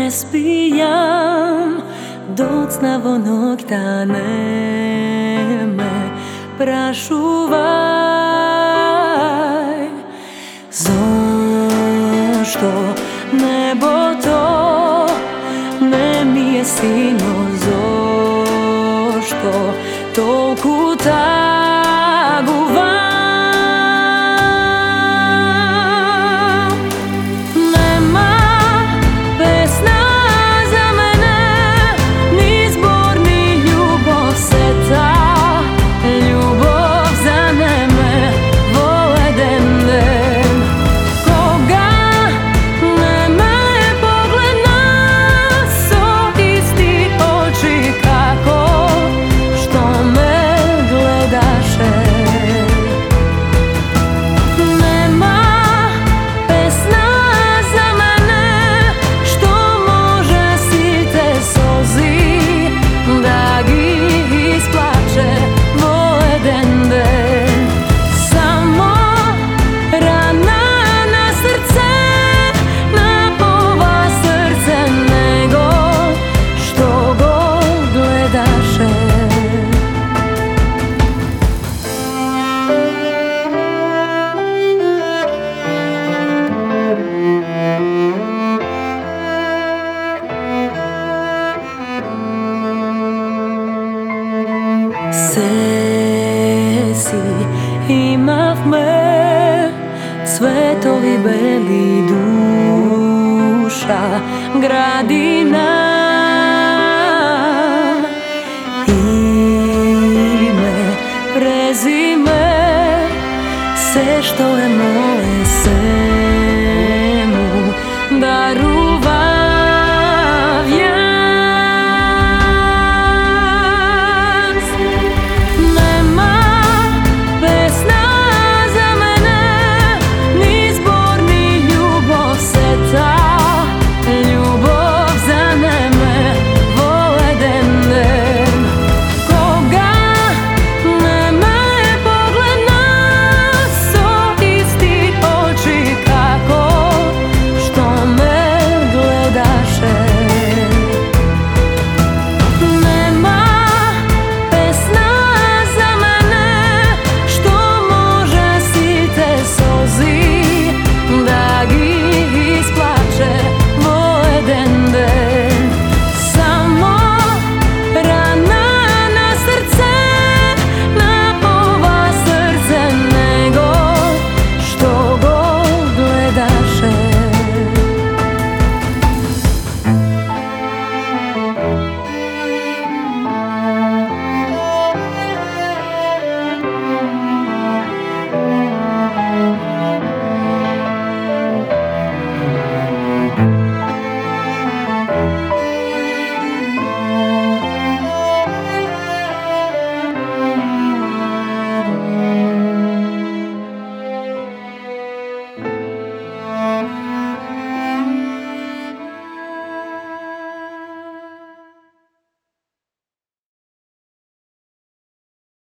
ne spijam, docna onog tane me prašuvaj. Zašto nebo to ne mi je sino, zašto tolku taguvam? Nema pesna za mene, ni zbor, ni ljubov se ta ljubov za mene vojeden den. Koga nema je pogled nas, so isti oči kako što me gledaše. Nema pesna za mene što može si te sozi da gi isplače vojeden den. Samo rana na srce, na ova srce, nego što god gledaše. Sesi imav me, cvetovi beli, duša gradina. Ime, prezime, sve što je moje, sve